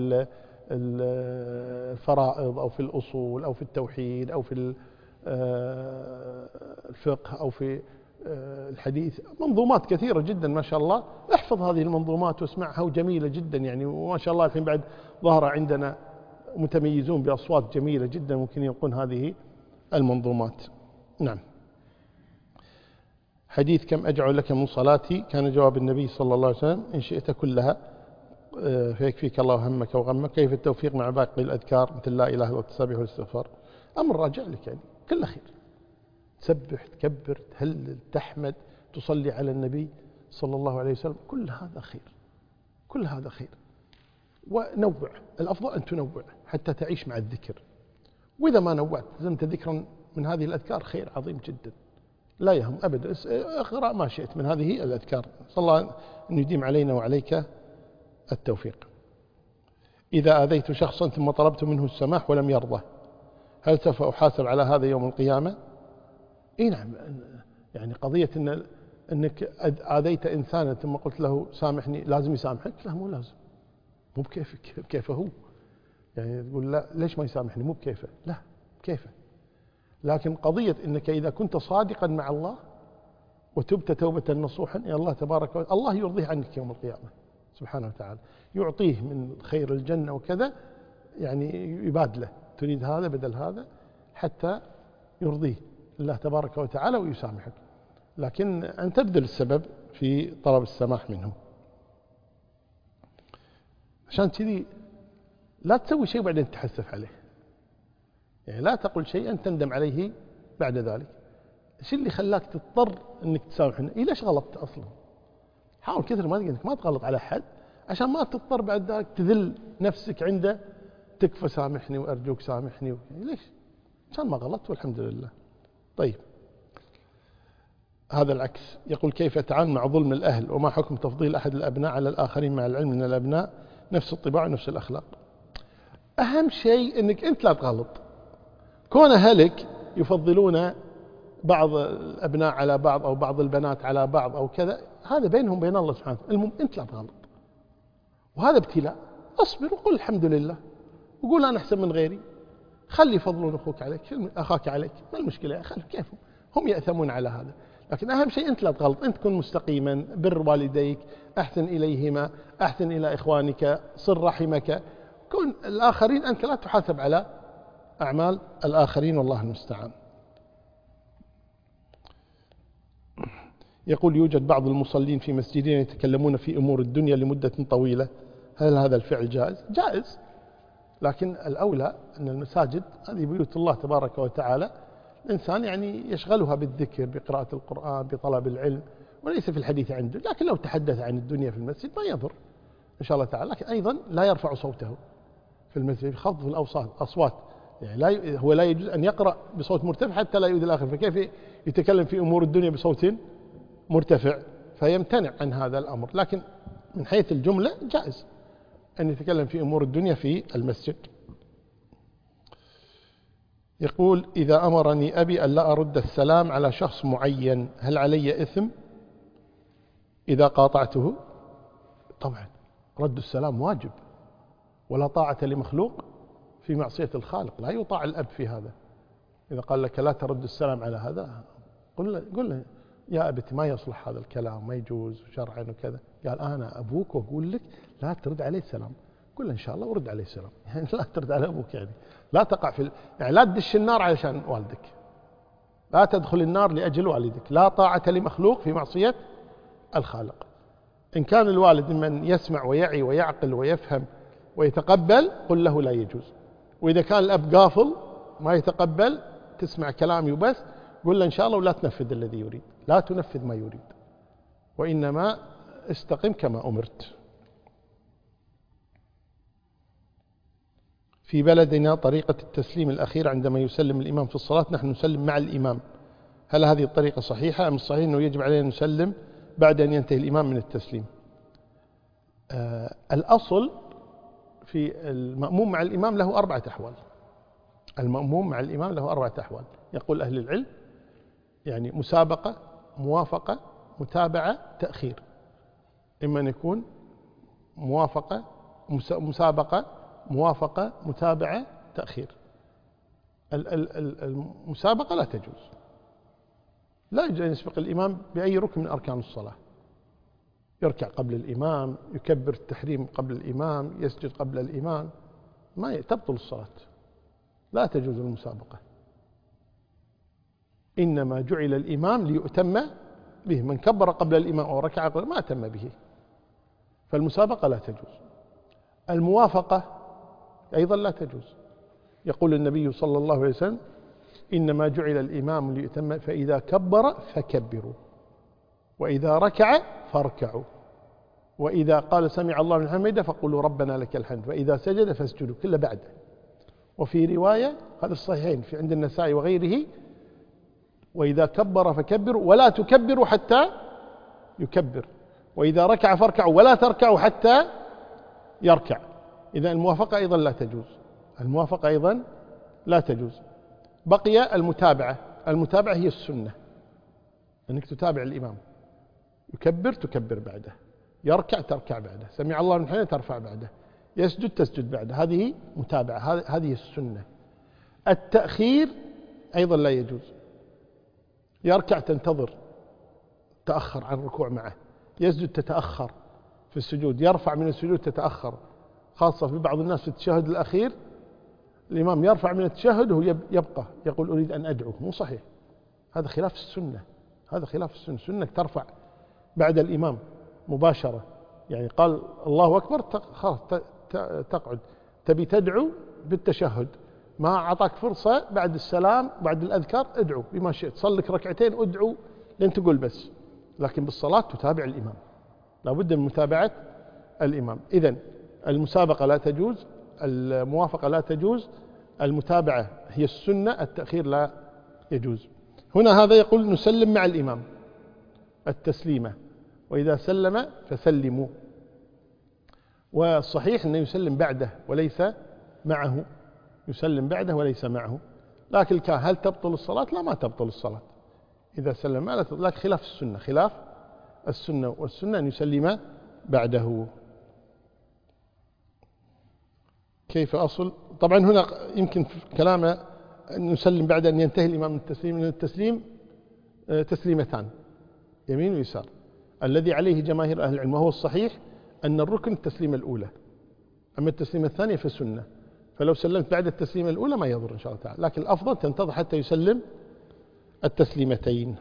الفرائض أو في الأصول أو في التوحيد أو في الفقه أو في الحديث، منظومات كثيرة جدا ما شاء الله. احفظ هذه المنظومات واسمعها وجميلة جدا يعني، وما شاء الله الحين بعد ظهر عندنا متميزون بأصوات جميلة جدا ممكن يلقون هذه المنظومات. نعم. حديث كم أجعل لك من صلاتي، كان جواب النبي صلى الله عليه وسلم إن شئت كلها فيكفيك الله همك وغمك. كيف التوفيق مع باقي الأذكار مثل لا إله إلا الله والتسبيح والاستغفار؟ أمر راجع لك يعني، كل خير. تسبح، تكبر، تهلل، تحمد، تصلي على النبي صلى الله عليه وسلم، كل هذا خير، كل هذا خير. ونوع، الأفضل أن تنوع حتى تعيش مع الذكر. وإذا ما نوعت زمت ذكرا من هذه الأذكار خير عظيم جدا، لا يهم أبدا. اقرأ ما شئت من هذه الأذكار. صلى الله أن يديم علينا وعليك التوفيق. إذا آذيت شخصا ثم طلبت منه السماح ولم يرضى، هل سوف أحاسب على هذا يوم القيامة؟ إيه نعم، يعني قضية إن أنك آذيت إنسانا ثم قلت له سامحني لازم يسامحك؟ لا، مو لازم، مو بكيفك، بكيفه هو. يعني تقول لا ليش ما يسامحني؟ مو بكيفه، لا بكيفه. لكن قضية إنك إذا كنت صادقا مع الله وتبت توبة نصوحا إلى الله تبارك وتعالى، الله يرضيه عنك يوم القيامة سبحانه وتعالى، يعطيه من خير الجنة وكذا، يعني يبادله، تريد هذا بدل هذا حتى يرضيه الله تبارك وتعالى ويسامحك. لكن أن تبذل السبب في طلب السماح منه. عشان كذي لا تسوي شيء بعدين تحسف عليه، يعني لا تقل شيئا تندم عليه بعد ذلك. ايش اللي خلاك تضطر انك تسامحني؟ إيه ليش غلطت اصلا؟ حاول كثر ما انك ما تغلط على احد عشان ما تضطر بعد ذلك تذل نفسك عنده، تكفى سامحني وارجوك سامحني و... ليش؟ عشان ما غلطت والحمد لله. طيب، هذا العكس. يقول كيف أتعامل مع ظلم الأهل، وما حكم تفضيل أحد الأبناء على الآخرين مع العلم أن الأبناء نفس الطباع ونفس الأخلاق؟ أهم شيء أنك أنت لا تغلط. كون أهلك يفضلون بعض الأبناء على بعض أو بعض البنات على بعض أو كذا، هذا بينهم بين الله سبحانه. المهم أنت لا تغلط، وهذا ابتلاء. أصبر وقل الحمد لله، وقول أنا أحسن من غيري. خلي يفضلون أخوك عليك، أخاك عليك، ما المشكلة؟ خلي كيفهم، هم يأثمون على هذا. لكن أهم شيء أنت لا تغلط، أنت تكون مستقيما، بر والديك، أحسن إليهما، أحسن إلى إخوانك، صل رحمك. كون الآخرين أنت لا تحاسب على أعمال الآخرين، والله المستعان. يقول يوجد بعض المصلين في مسجدين يتكلمون في أمور الدنيا لمدة طويلة، هل هذا الفعل جائز؟ جائز، لكن الأولى أن المساجد هذه بيوت الله تبارك وتعالى، الإنسان يعني يشغلها بالذكر، بقراءة القرآن، بطلب العلم، وليس في الحديث عنده. لكن لو تحدث عن الدنيا في المسجد ما يضر إن شاء الله تعالى. لكن أيضا لا يرفع صوته في المسجد، خفض الأصوات، يعني لا هو لا يجوز أن يقرأ بصوت مرتفع حتى لا يؤذي الآخر، فكيف يتكلم في أمور الدنيا بصوت مرتفع؟ فيمتنع عن هذا الأمر. لكن من حيث الجملة جائز أن يتكلم في أمور الدنيا في المسجد. يقول إذا أمرني أبي أن لا أرد السلام على شخص معين هل علي إثم إذا قاطعته؟ طبعا رد السلام واجب، ولا طاعة لمخلوق في معصية الخالق، لا يطاع الأب في هذا. إذا قال لك لا ترد السلام على هذا، قل له, قل له يا أبتي ما يصلح هذا الكلام، ما يجوز شرعا وكذا. قال أنا أبوك وأقول لك لا ترد عليه السلام، قل له إن شاء الله ورد عليه السلام. يعني لا ترد على أبوك، يعني لا تقع في ال... يعني لا تدش النار علشان والدك، لا تدخل النار لأجل والدك. لا طاعة لمخلوق في معصية الخالق. إن كان الوالد ممن يسمع ويعي ويعقل ويفهم ويتقبل قل له لا يجوز. وإذا كان الأب غافل ما يتقبل، تسمع كلامي وبس، قل له إن شاء الله ولا تنفذ الذي يريد، لا تنفذ ما يريد، وإنما استقم كما أمرت. في بلدنا طريقة التسليم الأخير عندما يسلم الإمام في الصلاة نحن نسلم مع الإمام، هل هذه الطريقة صحيحة أم الصحيح أنه يجب علينا أن نسلم بعد أن ينتهي الإمام من التسليم؟ آه الأصل في المأموم مع الإمام له أربعة أحوال. المأموم مع الإمام له أربعة أحوال، يقول أهل العلم، يعني مسابقة، موافقة، متابعة، تأخير. إما أن يكون موافقة، مسابقة، موافقة، متابعة، تأخير. المسابقة لا تجوز، لا يجوز أن يسبق الإمام بأي ركن من أركان الصلاة. يركع قبل الإمام، يكبر التحريم قبل الإمام، يسجد قبل الإمام، ما تبطل الصلاة، لا تجوز المسابقة. إنما جعل الإمام ليؤتم به، من كبر قبل الإمام أو ركع قبل ما أتم به، فالمسابقة لا تجوز. الموافقة أيضا لا تجوز. يقول النبي صلى الله عليه وسلم إنما جعل الإمام ليؤتم، فإذا كبر فكبروا، وإذا ركع فاركعوا، وإذا قال سمع الله لمن حمده فقولوا ربنا لك الحمد، وإذا سجد فاسجدوا، كله بعده. وفي رواية هذا الصحيحين في عند النسائي وغيره وإذا كبر فكبروا ولا تكبروا حتى يكبر، وإذا ركع فاركعوا ولا تركعوا حتى يركع. إذا الموافقة أيضا لا تجوز، الموافقة أيضا لا تجوز. بقي المتابعة. المتابعة هي السنة، أنك تتابع الإمام، يكبر تكبر بعده، يركع تركع بعده، سمع الله لمن حمده ترفع بعده، يسجد تسجد بعده، هذه متابعة، هذه السنة. التأخير أيضا لا يجوز. يركع تنتظر، تأخر عن الركوع معه، يسجد تتأخر في السجود، يرفع من السجود تتأخر، خاصة في بعض الناس في التشهد الأخير الإمام يرفع من التشهد وهو يبقى يقول أريد أن أدعو، مو صحيح، هذا خلاف السنة، هذا خلاف السنة. سنك ترفع بعد الإمام مباشرة، يعني قال الله أكبر خلاص تقعد، تبي تدعو بالتشهد، ما أعطاك فرصة بعد السلام بعد الأذكار ادعو بما شئت، صلك ركعتين ادعو لين تقول بس، لكن بالصلاة تتابع الإمام، لا بد من متابعة الإمام. إذن المسابقة لا تجوز، الموافقة لا تجوز، المتابعة هي السنة، التأخير لا يجوز. هنا هذا يقول نسلم مع الإمام التسليمة، وإذا سلم فسلموا، والصحيح أنه يسلم بعده وليس معه، يسلم بعده وليس معه. لكن كان هل تبطل الصلاة؟ لا، ما تبطل الصلاة إذا سلم معه، لكن خلاف السنة، خلاف السنة، والسنة أن يسلم بعده. كيف أصل؟ طبعا هنا يمكن في كلامه أن نسلم بعد أن ينتهي الإمام من التسليم، من التسليم تسليمتان يمين ويسار، الذي عليه جماهير أهل العلم وهو الصحيح أن الركن التسليمة الأولى، أما التسليمة الثانية فسنة، فلو سلمت بعد التسليمة الأولى ما يضر إن شاء الله تعالى، لكن الأفضل تنتظر حتى يسلم التسليمتين.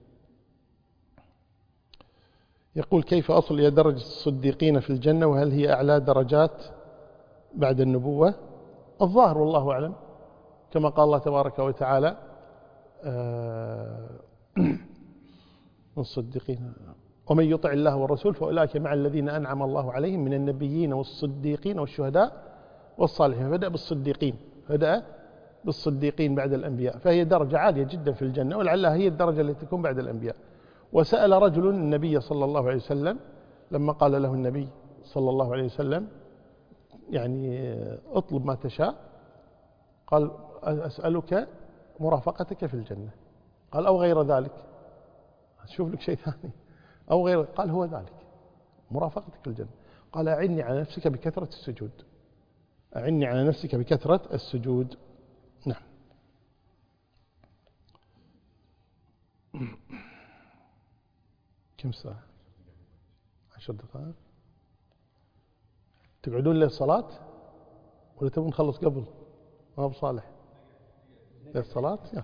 يقول كيف أصل إلى درجة الصديقين في الجنة، وهل هي أعلى درجات بعد النبوة؟ الظاهر والله أعلم كما قال الله تبارك وتعالى الصديقين ومن يطع الله والرسول فأولئك مع الذين أنعم الله عليهم من النبيين والصديقين والشهداء والصالحين. بدأ بالصديقين، بدأ بالصديقين بعد الأنبياء، فهي درجة عالية جدا في الجنة، ولعلها هي الدرجة التي تكون بعد الأنبياء. وسأل رجل النبي صلى الله عليه وسلم لما قال له النبي صلى الله عليه وسلم يعني اطلب ما تشاء، قال أسألك مرافقتك في الجنة. قال أو غير ذلك، شوف لك شيء ثاني، أو غير، قال هو ذلك مرافقتك في الجنة. قال أعني على نفسك بكثرة السجود، أعني على نفسك بكثرة السجود. نعم. كم ساعة؟ عشر دقائق. تقعدون للصلاة ولا تبون نخلص قبل؟ ما بصالح للصلاة. يلا.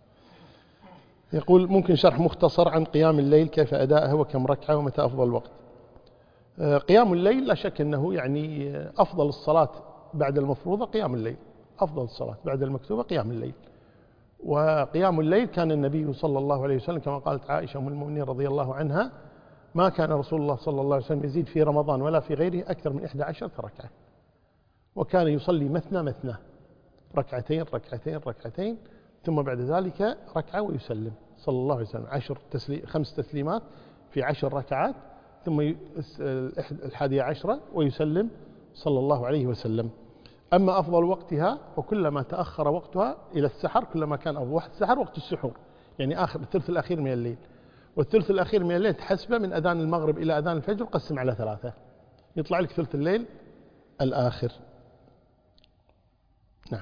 يقول ممكن شرح مختصر عن قيام الليل، كيف أداءه وكم ركعة ومتى أفضل وقت؟ قيام الليل لا شك أنه يعني أفضل الصلاة بعد المفروضة قيام الليل، أفضل الصلاة بعد المكتوبة قيام الليل. وقيام الليل كان النبي صلى الله عليه وسلم كما قالت عائشة أم المؤمنين رضي الله عنها ما كان رسول الله صلى الله عليه وسلم يزيد في رمضان ولا في غيره أكثر من إحدى عشرة ركعة، وكان يصلي مثنى مثنى، ركعتين ركعتين ركعتين ثم بعد ذلك ركعة ويسلم صلى الله عليه وسلم، عشر تسلي خمس تسليمات في عشر ركعات ثم الحادية عشرة ويسلم صلى الله عليه وسلم. أما أفضل وقتها وكلما تأخر وقتها إلى السحر كلما كان أفضل. وقت السحر وقت السحور، يعني آخر الثلث الأخير من الليل، والثلث الأخير من الليل تحسبه من أذان المغرب إلى أذان الفجر قسم على ثلاثة يطلع لك ثلث الليل الآخر. نعم.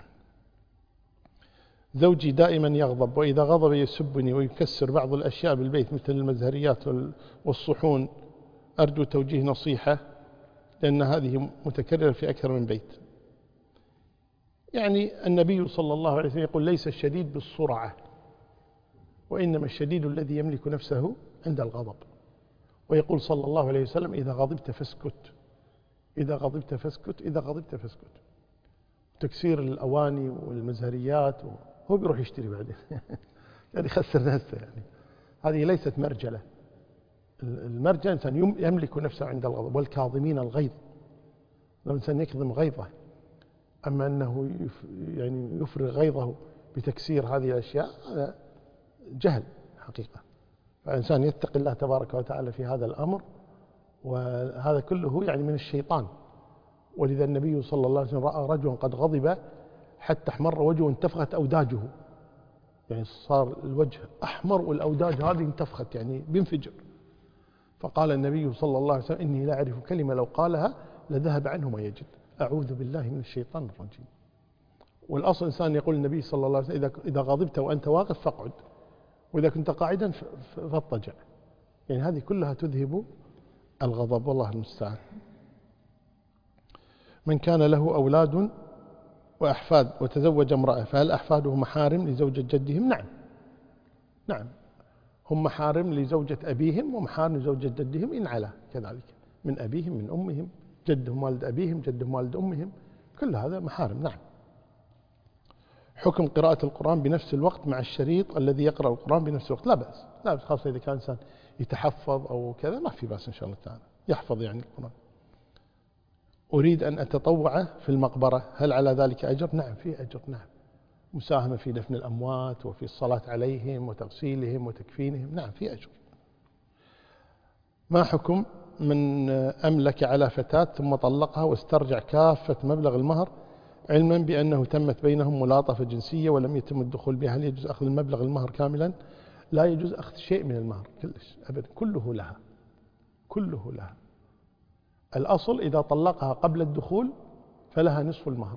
زوجي دائما يغضب، وإذا غضب يسبني ويكسر بعض الأشياء بالبيت مثل المزهريات والصحون، أرجو توجيه نصيحة لأن هذه متكررة في أكثر من بيت. يعني النبي صلى الله عليه وسلم يقول ليس الشديد بالسرعة، وإنما الشديد الذي يملك نفسه عند الغضب. ويقول صلى الله عليه وسلم إذا غضبت فاسكت، إذا غضبت فاسكت، إذا غضبت فاسكت. تكسير الأواني والمزهريات هو بيروح يشتري بعدين يعني يخسر نفسه. يعني هذه ليست مرجلة. المرجلة إنسان يملك نفسه عند الغضب، والكاظمين الغيظ، لو إنسان يكظم غيظه. أما أنه يعني يفرغ غيظه بتكسير هذه الأشياء هذا جهل حقيقة. فالإنسان يتقي الله تبارك وتعالى في هذا الأمر، وهذا كله يعني من الشيطان. ولذا النبي صلى الله عليه وسلم رأى رجلا قد غضب حتى احمر وجهه وانتفخت أوداجه، يعني صار الوجه أحمر والأوداج هذه انتفخت يعني بينفجر. فقال النبي صلى الله عليه وسلم إني لا أعرف كلمة لو قالها لذهب عنه ما يجد، أعوذ بالله من الشيطان الرجيم. والأصل إنسان يقول النبي صلى الله عليه وسلم إذا غضبت وأنت واقف فاقعد، وإذا كنت قاعدا فاضطجع. يعني هذه كلها تذهب الغضب، والله المستعان. من كان له أولاد وأحفاد وتزوج امرأة فهل أحفاده محارم لزوجة جدهم؟ نعم نعم، هم محارم لزوجة أبيهم ومحارم لزوجة جدهم إن علا كذلك، من أبيهم من أمهم، جدهم والد أبيهم جدهم والد أمهم، كل هذا محارم. نعم. حكم قراءة القرآن بنفس الوقت مع الشريط الذي يقرأ القرآن بنفس الوقت؟ لا بأس، لا بأس، خاصة إذا كان إنسان يتحفظ أو كذا ما في بأس إن شاء الله تعالى يحفظ يعني القرآن. أريد أن أتطوع في المقبرة، هل على ذلك أجر؟ نعم في أجر. نعم، مساهمة في دفن الأموات وفي الصلاة عليهم وتغسيلهم وتكفينهم، نعم في أجر. ما حكم من أملك على فتاة ثم طلقها واسترجع كافة مبلغ المهر علما بأنه تمت بينهم ملاطفة جنسية ولم يتم الدخول بها، هل يجوز أخذ المبلغ المهر كاملا؟ لا يجوز أخذ شيء من المهر كلش أبدا، كله لها، كله لها. الأصل إذا طلقها قبل الدخول فلها نصف المهر،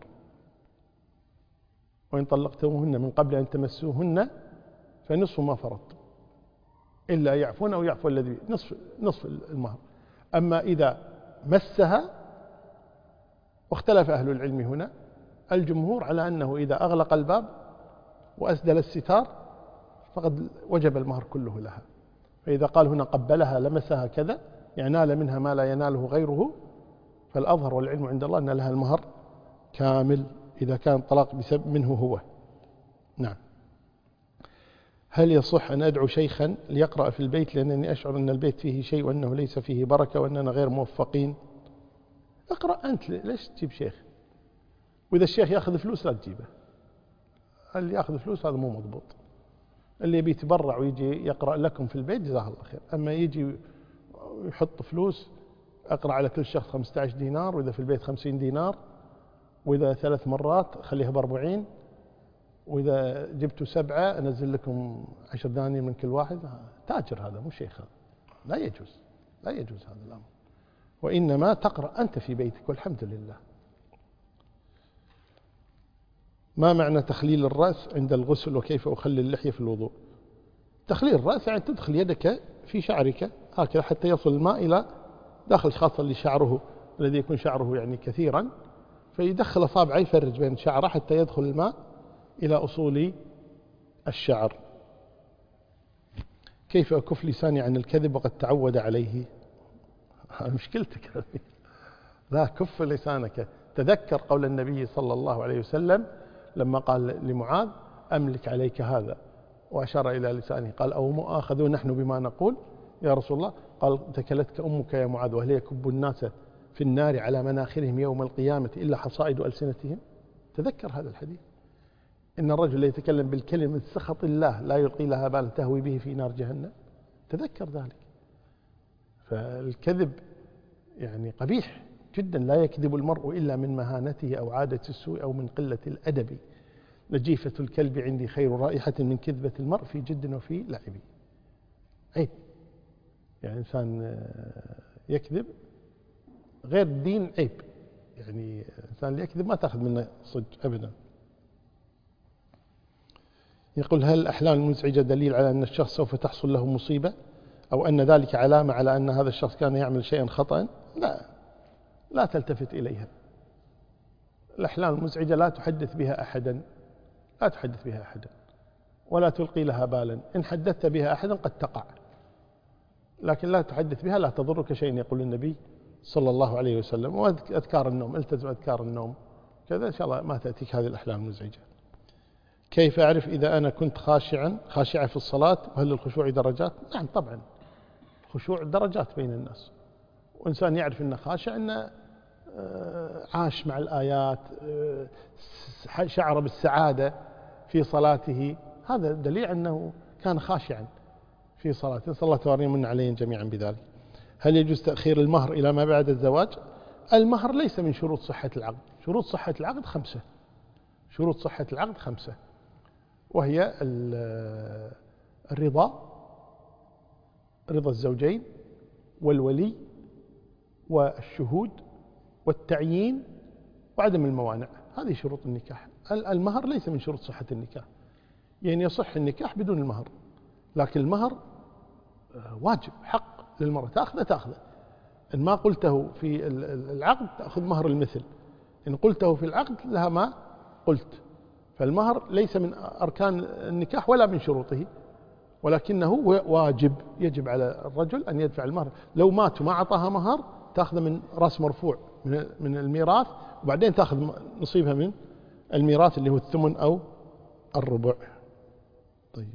وإن طلقتموهن من قبل أن تمسوهن فنصف ما فرضتم، إلا يعفون أو يعفو الذي نصف نصف المهر. أما إذا مسها، واختلف أهل العلم هنا، الجمهور على أنه إذا أغلق الباب وأسدل الستار فقد وجب المهر كله لها. فإذا قال هنا قبلها لمسها كذا ينال منها ما لا يناله غيره، فالأظهر والعلم عند الله أن لها المهر كامل إذا كان الطلاق بسبب منه هو. نعم. هل يصح أن أدعو شيخا ليقرأ في البيت لأنني أشعر أن البيت فيه شيء وأنه ليس فيه بركة وأننا غير موفقين؟ اقرأ أنت، ليش تجيب شيخ؟ وإذا الشيخ يأخذ فلوس لا تجيبه، اللي يأخذ فلوس هذا مو مضبوط. اللي يبي يتبرع ويجي يقرأ لكم في البيت جزاه الله خير، أما يجي يحط فلوس أقرأ على كل شخص خمسة عشر دينار، وإذا في البيت خمسين دينار، وإذا ثلاث مرات خليها بأربعين، وإذا جبتوا سبعة أنزل لكم عشر دنانير من كل واحد. تاجر هذا، مو شيخ هذا، لا يجوز، لا يجوز هذا الأمر. وإنما تقرأ أنت في بيتك والحمد لله. ما معنى تخليل الرأس عند الغسل وكيف أخلي اللحية في الوضوء؟ تخليل الرأس يعني تدخل يدك في شعرك هكذا حتى يصل الماء إلى داخل، خاصة اللي شعره الذي يكون شعره يعني كثيرا، فيدخل أصابعه يفرج بين شعره حتى يدخل الماء إلى أصول الشعر. كيف أكف لساني عن الكذب وقد تعود عليه؟ مشكلتك. لا، كف لسانك. تذكر قول النبي صلى الله عليه وسلم لما قال لمعاذ أملك عليك هذا، وأشار إلى لسانه، قال أو مؤاخذون نحن بما نقول يا رسول الله؟ قال تكلتك أمك يا معاذ، وهل يكب الناس في النار على مناخرهم يوم القيامة إلا حصائد ألسنتهم؟ تذكر هذا الحديث، إن الرجل يتكلم بالكلمة من سخط الله لا يلقي لها بالا تهوي به في نار جهنم. تذكر ذلك. فالكذب يعني قبيح جدا، لا يكذب المرء إلا من مهانته أو عادة السوء أو من قلة الأدب. لجيفة الكلب عندي خير رائحة من كذبة المرء في جد وفي لعب. عيب يعني إنسان يكذب غير الدين، عيب يعني. إنسان اللي يكذب ما تأخذ منه صدق أبدا. يقول هل الأحلام المزعجة دليل على أن الشخص سوف تحصل له مصيبة، أو أن ذلك علامة على أن هذا الشخص كان يعمل شيئا خطأ؟ لا، لا تلتفت إليها. الأحلام المزعجة لا تحدث بها أحدا، لا تحدث بها أحدا ولا تلقي لها بالا. إن حدثت بها أحدا قد تقع، لكن لا تحدث بها، لا تضرك شيء، يقول النبي صلى الله عليه وسلم. وأذكار النوم، التزم أذكار النوم كذا، إن شاء الله ما تأتيك هذه الأحلام المزعجة. كيف أعرف إذا أنا كنت خاشعا خاشعة في الصلاة، وهل للخشوع درجات؟ نعم طبعا، الخشوع درجات بين الناس، وإنسان يعرف أنه خاشع أنه عاش مع الآيات، شعر بالسعادة في صلاته، هذا دليل أنه كان خاشعا في صلاته. نسأل الله تعالى يمن علينا جميعا بذلك. هل يجوز تأخير المهر إلى ما بعد الزواج؟ المهر ليس من شروط صحة العقد. شروط صحة العقد خمسة، شروط صحة العقد خمسة، وهي الرضا، رضا الزوجين، والولي، والشهود، والتعيين، وعدم الموانع. هذه شروط النكاح. المهر ليس من شروط صحة النكاح، يعني يصح النكاح بدون المهر، لكن المهر واجب، حق للمرأة، تأخذه تأخذه. إن ما قلته في العقد تأخذ مهر المثل، إن قلته في العقد لها ما قلت. فالمهر ليس من أركان النكاح ولا من شروطه، ولكنه واجب، يجب على الرجل أن يدفع المهر. لو مات وما أعطاها مهر تأخذ من رأس مرفوع من الميراث، وبعدين تأخذ نصيبها من الميراث اللي هو الثمن أو الربع. طيب،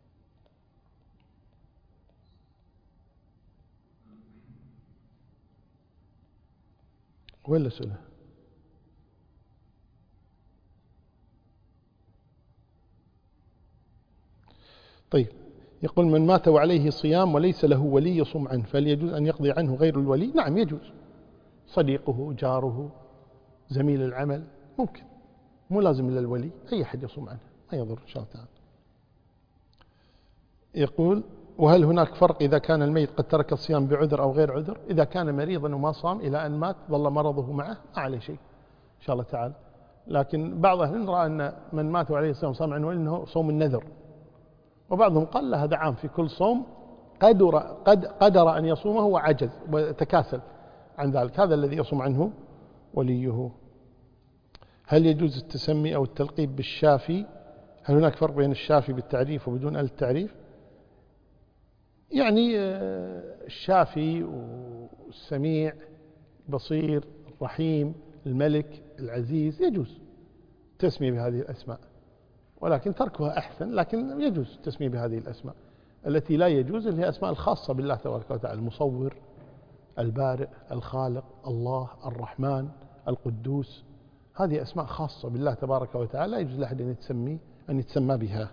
ولا سؤال؟ طيب، يقول من مات وعليه صيام وليس له ولي يصوم عنه، فهل يجوز أن يقضي عنه غير الولي؟ نعم يجوز، صديقه، جاره، زميل العمل، ممكن، مو لازم إلا الولي، أي أحد يصوم عنه ما يضر إن شاء الله تعالى. يقول وهل هناك فرق إذا كان الميت قد ترك الصيام بعذر أو غير عذر؟ إذا كان مريضا وما صام إلى أن مات ظل مرضه معه ما عليه شيء إن شاء الله تعالى. لكن بعض أهل رأى أن من مات وعليه صيام صام عنه إنه صوم النذر، وبعضهم قال لا، هذا عام في كل صوم قدر, قد قدر أن يصومه وعجز وتكاسل عن ذلك، هذا الذي يصوم عنه وليه. هل يجوز التسمي أو التلقيب بالشافي؟ هل هناك فرق بين الشافي بالتعريف وبدون التعريف؟ يعني الشافي والسميع، البصير، الرحيم، الملك، العزيز، يجوز تسمية بهذه الأسماء، ولكن تركها أحسن، لكن يجوز التسمية بهذه الأسماء. التي لا يجوز اللي هي أسماء الخاصة بالله تبارك وتعالى، المصور، البارئ، الخالق، الله، الرحمن، القدوس، هذه أسماء خاصة بالله تبارك وتعالى لا يجوز لأحد أن يتسمي أن يتسمى بها.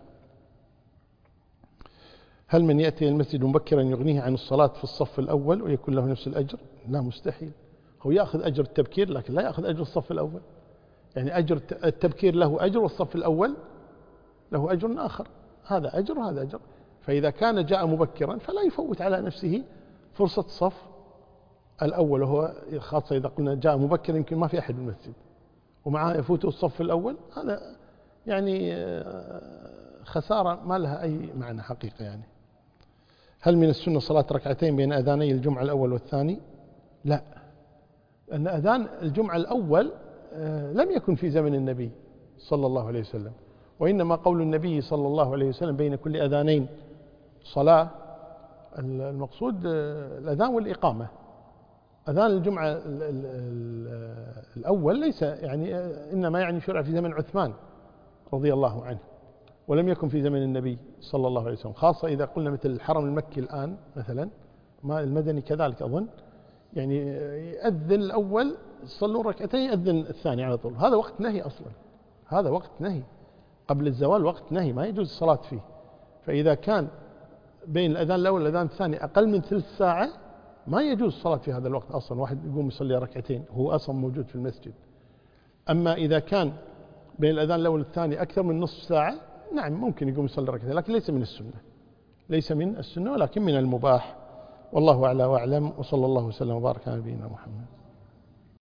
هل من يأتي المسجد مبكرا يغنيه عن الصلاة في الصف الأول ويكون له نفس الأجر؟ لا، مستحيل. هو يأخذ أجر التبكير لكن لا يأخذ أجر الصف الأول. يعني أجر التبكير له أجر والصف الأول له أجر آخر، هذا أجر وهذا أجر. فإذا كان جاء مبكرا فلا يفوت على نفسه فرصة الصف الأول، وهو خاصة إذا قلنا جاء مبكرا يمكن ما في أحد بالمسجد ومعه يفوته الصف الأول، هذا يعني خسارة ما لها أي معنى حقيقة. يعني هل من السنة صلاة ركعتين بين أذاني الجمعة الأول والثاني؟ لا، لأن أذان الجمعة الأول لم يكن في زمن النبي صلى الله عليه وسلم، وإنما قول النبي صلى الله عليه وسلم بين كل أذانين صلاة، المقصود الأذان والإقامة. أذان الجمعة الأول ليس يعني، إنما يعني شرع في زمن عثمان رضي الله عنه، ولم يكن في زمن النبي صلى الله عليه وسلم، خاصة إذا قلنا مثل الحرم المكي الآن مثلا، ما المدني كذلك أظن، يعني يأذن الأول صلوا ركعتين يأذن الثاني على طول، هذا وقت نهي أصلا، هذا وقت نهي قبل الزوال، وقت نهي ما يجوز الصلاة فيه. فإذا كان بين الأذان الأول والأذان الثاني أقل من ثلث ساعة ما يجوز الصلاة في هذا الوقت أصلا، واحد يقوم يصلي ركعتين هو أصلا موجود في المسجد. أما إذا كان بين الأذان الأول والثاني أكثر من نصف ساعة نعم ممكن يقوم يصلي ركعتين، لكن ليس من السنة، ليس من السنة ولكن من المباح. والله أعلى وأعلم، وصلى الله وسلم وبارك على نبينا محمد.